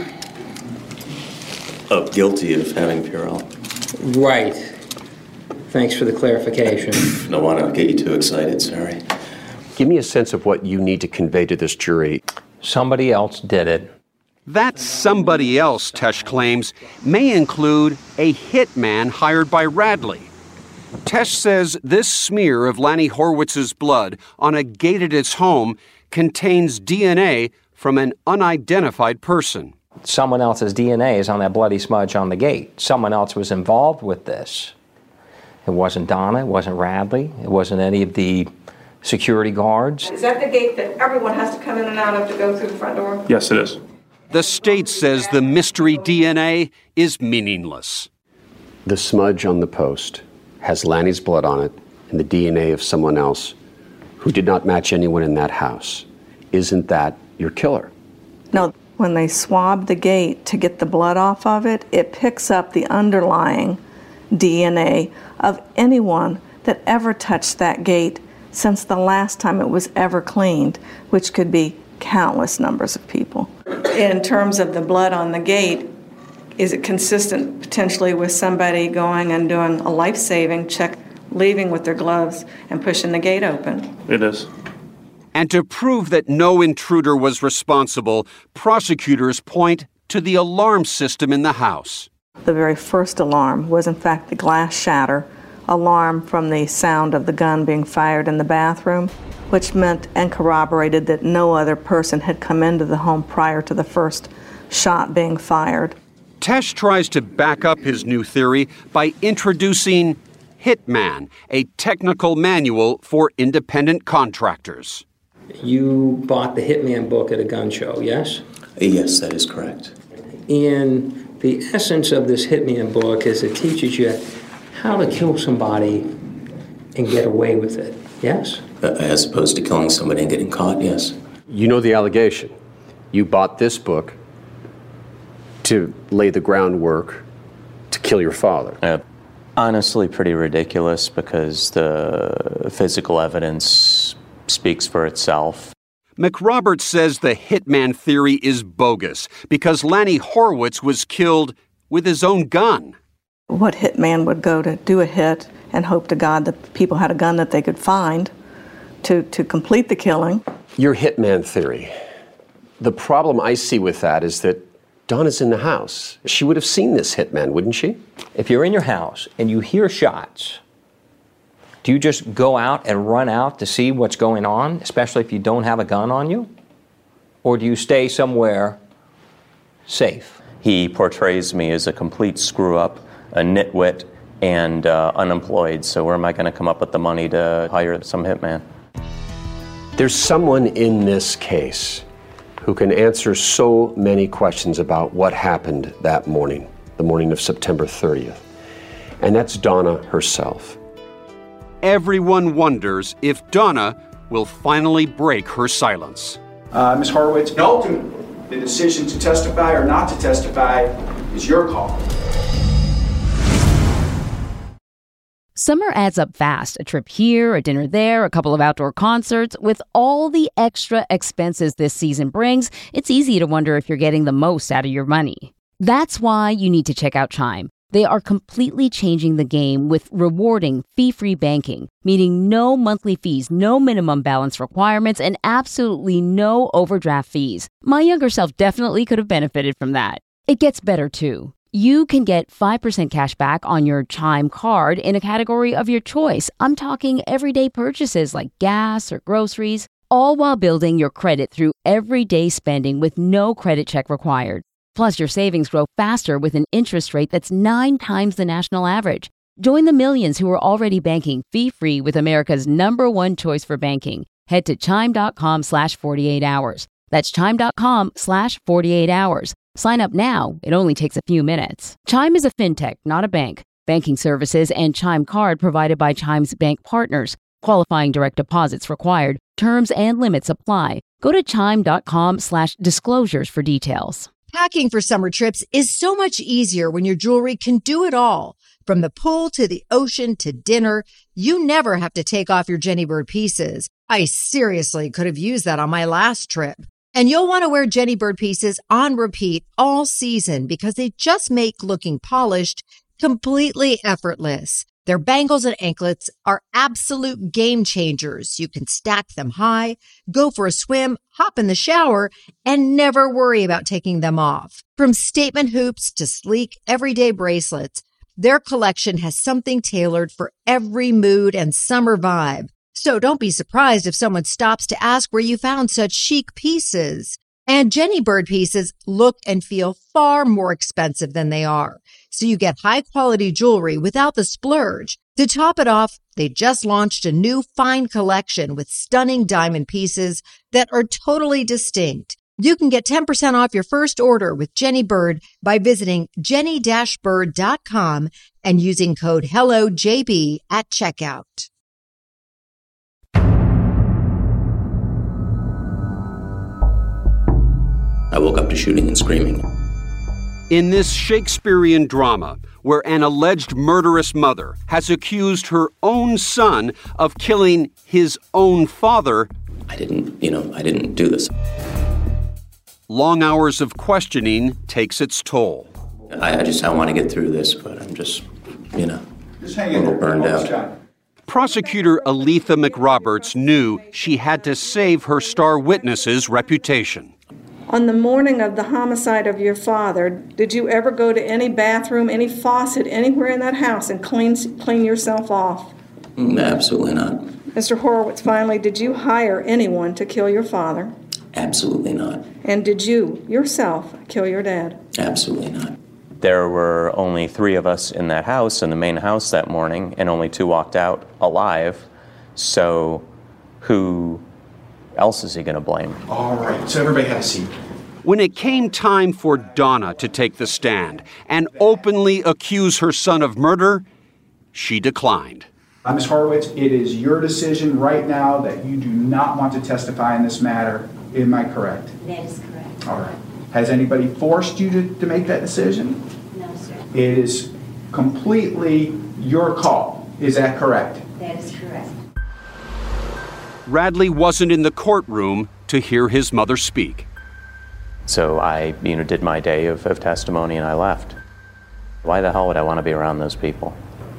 Speaker 3: Oh, guilty of having Purell.
Speaker 9: Right. Thanks for the clarification.
Speaker 3: Don't want to get you too excited, sorry.
Speaker 12: Give me a sense of what you need to convey to this jury.
Speaker 9: Somebody else did it.
Speaker 11: That somebody else, Tesh claims, may include a hitman hired by Radley. Tesh says this smear of Lanny Horwitz's blood on a gate at his home contains DNA from an unidentified person.
Speaker 9: Someone else's DNA is on that bloody smudge on the gate. Someone else was involved with this. It wasn't Donna, it wasn't Radley, it wasn't any of the security guards.
Speaker 6: Is that the gate that everyone has to come in and out of to go through the front door?
Speaker 7: Yes, it is.
Speaker 11: The state says the mystery DNA is meaningless.
Speaker 12: The smudge on the post has Lanny's blood on it and the DNA of someone else who did not match anyone in that house. Isn't that your killer?
Speaker 6: No, when they swab the gate to get the blood off of it, it picks up the underlying DNA of anyone that ever touched that gate since the last time it was ever cleaned, which could be countless numbers of people. In terms of the blood on the gate, is it consistent potentially with somebody going and doing a life-saving check, leaving with their gloves and pushing the gate open?
Speaker 7: It is.
Speaker 11: And to prove that no intruder was responsible, prosecutors point to the alarm system in the house.
Speaker 6: The very first alarm was in fact the glass shatter alarm from the sound of the gun being fired in the bathroom, which meant and corroborated that no other person had come into the home prior to the first shot being fired.
Speaker 11: Tesh tries to back up his new theory by introducing Hitman, a technical manual for independent contractors.
Speaker 9: You bought the Hitman book at a gun show, yes?
Speaker 3: Yes, that is correct.
Speaker 9: And the essence of this Hitman book is it teaches you how to kill somebody and get away with it, yes?
Speaker 3: As opposed to killing somebody and getting caught, yes.
Speaker 12: You know the allegation. You bought this book to lay the groundwork to kill your father.
Speaker 3: Honestly, pretty ridiculous because the physical evidence speaks for itself.
Speaker 11: McRoberts says the Hitman theory is bogus because Lanny Horwitz was killed with his own gun.
Speaker 6: What hitman would go to do a hit and hope to God that people had a gun that they could find to complete the killing?
Speaker 12: Your Hitman theory. The problem I see with that is that Donna's in the house. She would have seen this hitman, wouldn't she?
Speaker 9: If you're in your house and you hear shots, do you just go out and run out to see what's going on, especially if you don't have a gun on you? Or do you stay somewhere safe?
Speaker 3: He portrays me as a complete screw-up, a nitwit, and unemployed. So where am I going to come up with the money to hire some hitman?
Speaker 12: There's someone in this case who can answer so many questions about what happened that morning, the morning of September 30th. And that's Donna herself.
Speaker 11: Everyone wonders if Donna will finally break her silence.
Speaker 17: Ms. Horwitz, ultimately, the decision to testify or not to testify is your call.
Speaker 1: Summer adds up fast. A trip here, a dinner there, a couple of outdoor concerts. With all the extra expenses this season brings, it's easy to wonder if you're getting the most out of your money. That's why you need to check out Chime. They are completely changing the game with rewarding fee-free banking, meaning no monthly fees, no minimum balance requirements, and absolutely no overdraft fees. My younger self definitely could have benefited from that. It gets better too. You can get 5% cash back on your Chime card in a category of your choice. I'm talking everyday purchases like gas or groceries, all while building your credit through everyday spending with no credit check required. Plus, your savings grow faster with an interest rate that's 9 times the national average. Join the millions who are already banking fee-free with America's #1 choice for banking. Head to chime.com/48 hours. That's chime.com/48 hours. Sign up now. It only takes a few minutes. Chime is a fintech, not a bank. Banking services and Chime card provided by Chime's bank partners. Qualifying direct deposits required. Terms and limits apply. Go to chime.com/disclosures for details.
Speaker 2: Packing for summer trips is so much easier when your jewelry can do it all. From the pool to the ocean to dinner, you never have to take off your Jenny Bird pieces. I seriously could have used that on my last trip. And you'll want to wear Jenny Bird pieces on repeat all season because they just make looking polished completely effortless. Their bangles and anklets are absolute game changers. You can stack them high, go for a swim, hop in the shower, and never worry about taking them off. From statement hoops to sleek everyday bracelets, their collection has something tailored for every mood and summer vibe. So don't be surprised if someone stops to ask where you found such chic pieces. And Jenny Bird pieces look and feel far more expensive than they are. So you get high quality jewelry without the splurge. To top it off, they just launched a new fine collection with stunning diamond pieces that are totally distinct. You can get 10% off your first order with Jenny Bird by visiting jenny-bird.com and using code HELLOJB at checkout.
Speaker 3: I woke up to shooting and screaming.
Speaker 11: In this Shakespearean drama, where an alleged murderous mother has accused her own son of killing his own father,
Speaker 3: I didn't do this.
Speaker 11: Long hours of questioning takes its toll.
Speaker 3: I want to get through this, but I'm just a little burned out.
Speaker 11: Prosecutor Aletha McRoberts knew she had to save her star witness's reputation.
Speaker 6: On the morning of the homicide of your father, did you ever go to any bathroom, any faucet, anywhere in that house and clean yourself off?
Speaker 3: Absolutely not.
Speaker 6: Mr. Horowitz, finally, did you hire anyone to kill your father?
Speaker 3: Absolutely not.
Speaker 6: And did you, yourself, kill your dad?
Speaker 3: Absolutely not.
Speaker 18: There were only 3 of us in that house, in the main house that morning, and only 2 walked out alive. So who else is he going to blame?
Speaker 17: All right, so everybody have a seat.
Speaker 11: When it came time for Donna to take the stand and openly accuse her son of murder, she declined.
Speaker 17: Ms. Horowitz, it is your decision right now that you do not want to testify in this matter. Am I correct?
Speaker 19: That is correct.
Speaker 17: All right. Has anybody forced you to make that decision?
Speaker 19: No, sir.
Speaker 17: It is completely your call. Is that correct?
Speaker 19: That is correct.
Speaker 11: Radley wasn't in the courtroom to hear his mother speak.
Speaker 18: So I did my day of testimony and I left. Why the hell would I want to be around those people?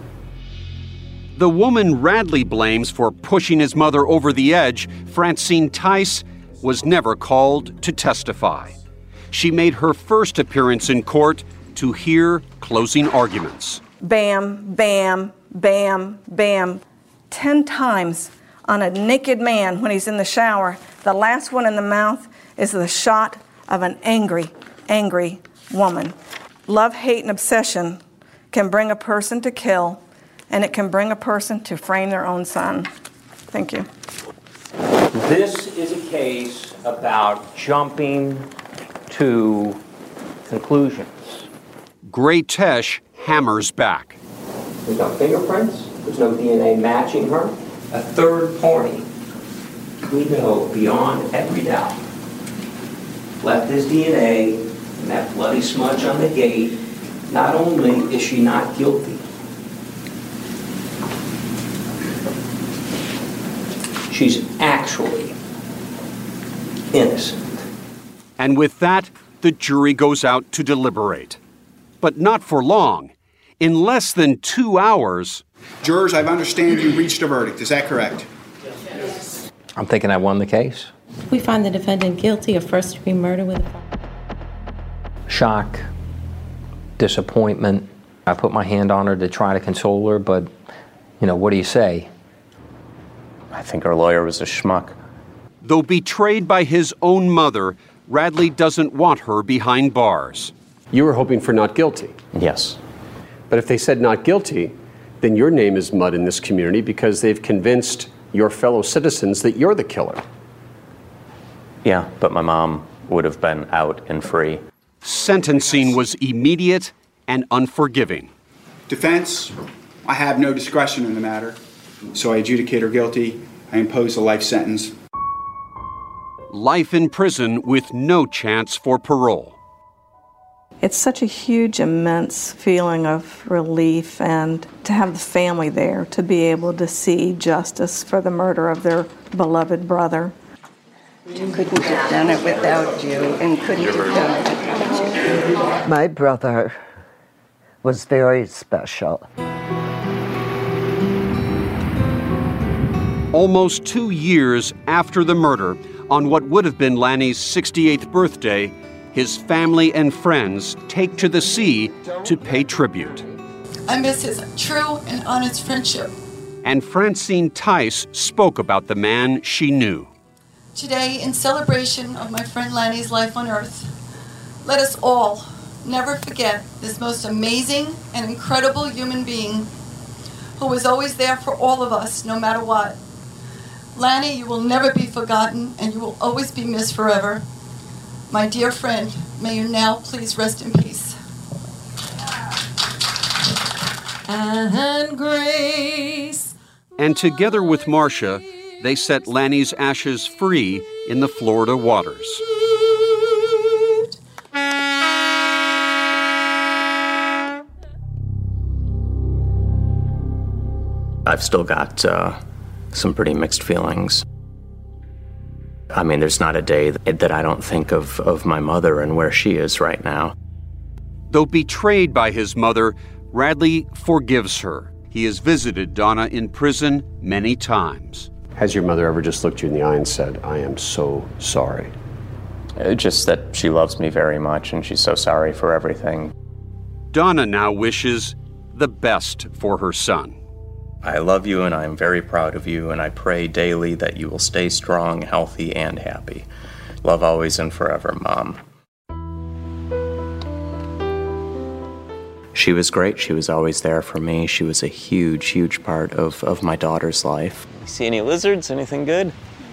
Speaker 11: The woman Radley blames for pushing his mother over the edge, Francine Tice, was never called to testify. She made her first appearance in court to hear closing arguments.
Speaker 6: Bam, bam, bam, bam. 10 times on a naked man when he's in the shower. The last one in the mouth is the shot of an angry, angry woman. Love, hate, and obsession can bring a person to kill, and it can bring a person to frame their own son. Thank you.
Speaker 9: This is a case about jumping to conclusions.
Speaker 11: Gray Tesh hammers back.
Speaker 9: There's no fingerprints. There's no DNA matching her. A third party, we know beyond every doubt, left his DNA and that bloody smudge on the gate. Not only is she not guilty, She's actually innocent.
Speaker 11: And with that, the jury goes out to deliberate. But not for long. In less than 2 hours...
Speaker 17: Jurors, I understand you reached a verdict. Is that correct?
Speaker 9: Yes. I'm thinking I won the case.
Speaker 20: We find the defendant guilty of first-degree murder with...
Speaker 9: Shock, disappointment. I put my hand on her to try to console her, but, what do you say?
Speaker 18: I think our lawyer was a schmuck.
Speaker 11: Though betrayed by his own mother, Radley doesn't want her behind bars.
Speaker 12: You were hoping for not guilty?
Speaker 18: Yes.
Speaker 12: But if they said not guilty, then your name is mud in this community because they've convinced your fellow citizens that you're the killer.
Speaker 18: Yeah, but my mom would have been out and free.
Speaker 11: Sentencing was immediate and unforgiving.
Speaker 17: Defense, I have no discretion in the matter, so I adjudicate her guilty. I impose a life sentence.
Speaker 11: Life in prison with no chance for parole.
Speaker 6: It's such a huge, immense feeling of relief, and to have the family there to be able to see justice for the murder of their beloved brother.
Speaker 15: Couldn't have done it without you, and couldn't have done it without you. My brother was very special.
Speaker 11: Almost 2 years after the murder, on what would have been Lanny's 68th birthday, his family and friends take to the sea to pay tribute.
Speaker 21: I miss his true and honest friendship.
Speaker 11: And Francine Tice spoke about the man she knew.
Speaker 21: Today, in celebration of my friend Lanny's life on Earth, let us all never forget this most amazing and incredible human being who was always there for all of us, no matter what. Lanny, you will never be forgotten, and you will always be missed forever. My dear friend, may you now please rest in peace.
Speaker 22: And grace.
Speaker 11: And together with Marcia, they set Lanny's ashes free in the Florida waters.
Speaker 3: I've still got some pretty mixed feelings. I mean, there's not a day that I don't think of my mother and where she is right now.
Speaker 11: Though betrayed by his mother, Radley forgives her. He has visited Donna in prison many times.
Speaker 12: Has your mother ever just looked you in the eye and said, "I am so sorry"?
Speaker 18: Just that she loves me very much and she's so sorry for everything.
Speaker 11: Donna now wishes the best for her son.
Speaker 18: I love you and I'm very proud of you, and I pray daily that you will stay strong, healthy, and happy. Love always and forever, Mom.
Speaker 3: She was great. She was always there for me. She was a huge, huge part of my daughter's life.
Speaker 23: You see any lizards? Anything good?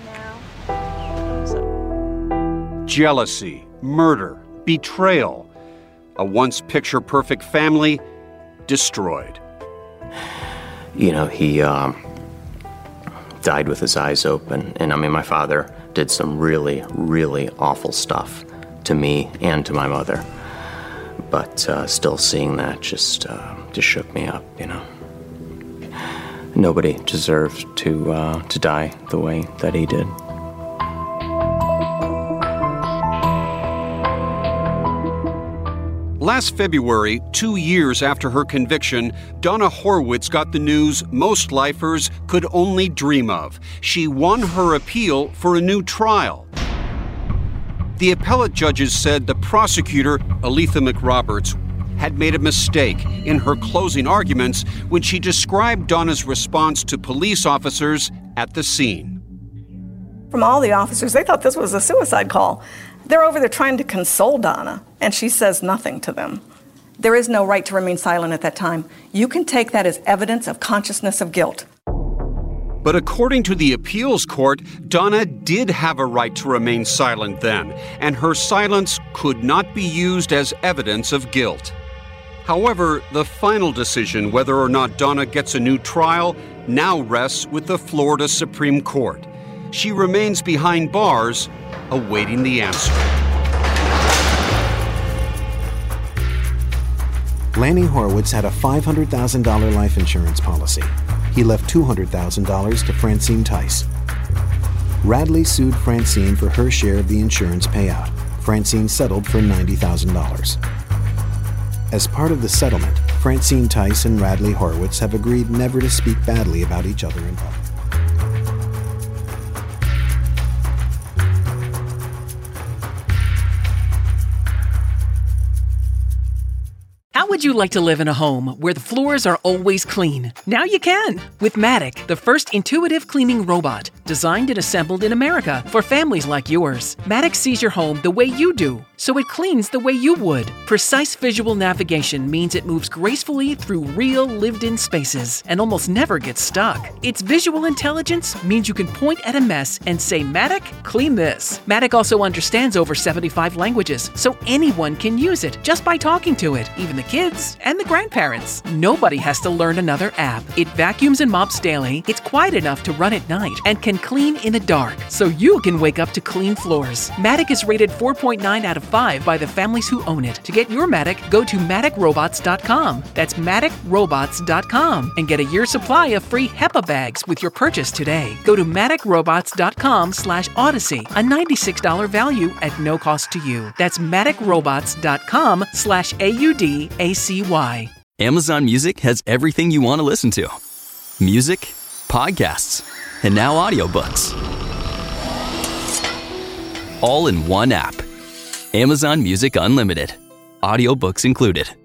Speaker 11: No. Jealousy, murder, betrayal. A once picture-perfect family destroyed.
Speaker 3: You know, he died with his eyes open. And I mean, my father did some really, really awful stuff to me and to my mother. But still seeing that just shook me up, you know. Nobody deserved to die the way that he did.
Speaker 11: Last February, 2 years after her conviction, Donna Horwitz got the news most lifers could only dream of. She won her appeal for a new trial. The appellate judges said the prosecutor, Aletha McRoberts, had made a mistake in her closing arguments when she described Donna's response to police officers at the scene.
Speaker 6: From all the officers, they thought this was a suicide call. They're over there trying to console Donna, and she says nothing to them. There is no right to remain silent at that time. You can take that as evidence of consciousness of guilt.
Speaker 11: But according to the appeals court, Donna did have a right to remain silent then, and her silence could not be used as evidence of guilt. However, the final decision whether or not Donna gets a new trial now rests with the Florida Supreme Court. She remains behind bars, awaiting the answer.
Speaker 24: Lanny Horwitz had a $500,000 life insurance policy. He left $200,000 to Francine Tice. Radley sued Francine for her share of the insurance payout. Francine settled for $90,000. As part of the settlement, Francine Tice and Radley Horowitz have agreed never to speak badly about each other in public.
Speaker 4: How would you like to live in a home where the floors are always clean? Now you can with Matic, the first intuitive cleaning robot, designed and assembled in America for families like yours. Matic sees your home the way you do, so it cleans the way you would. Precise visual navigation means it moves gracefully through real lived-in spaces and almost never gets stuck. Its visual intelligence means you can point at a mess and say, Matic, clean this. Matic also understands over 75 languages, so anyone can use it just by talking to it, even the kids and the grandparents. Nobody has to learn another app. It vacuums and mops daily, it's quiet enough to run at night, and can clean in the dark, so you can wake up to clean floors. Matic is rated 4.9 out of 5 by the families who own it. To get your Matic, go to MaticRobots.com. That's MaticRobots.com and get a year's supply of free HEPA bags with your purchase today. Go to MaticRobots.com/Odyssey, a $96 value at no cost to you. That's MaticRobots.com/AUDACY.
Speaker 5: Amazon Music has everything you want to listen to. Music, podcasts, and now audiobooks. All in one app. Amazon Music Unlimited. Audiobooks included.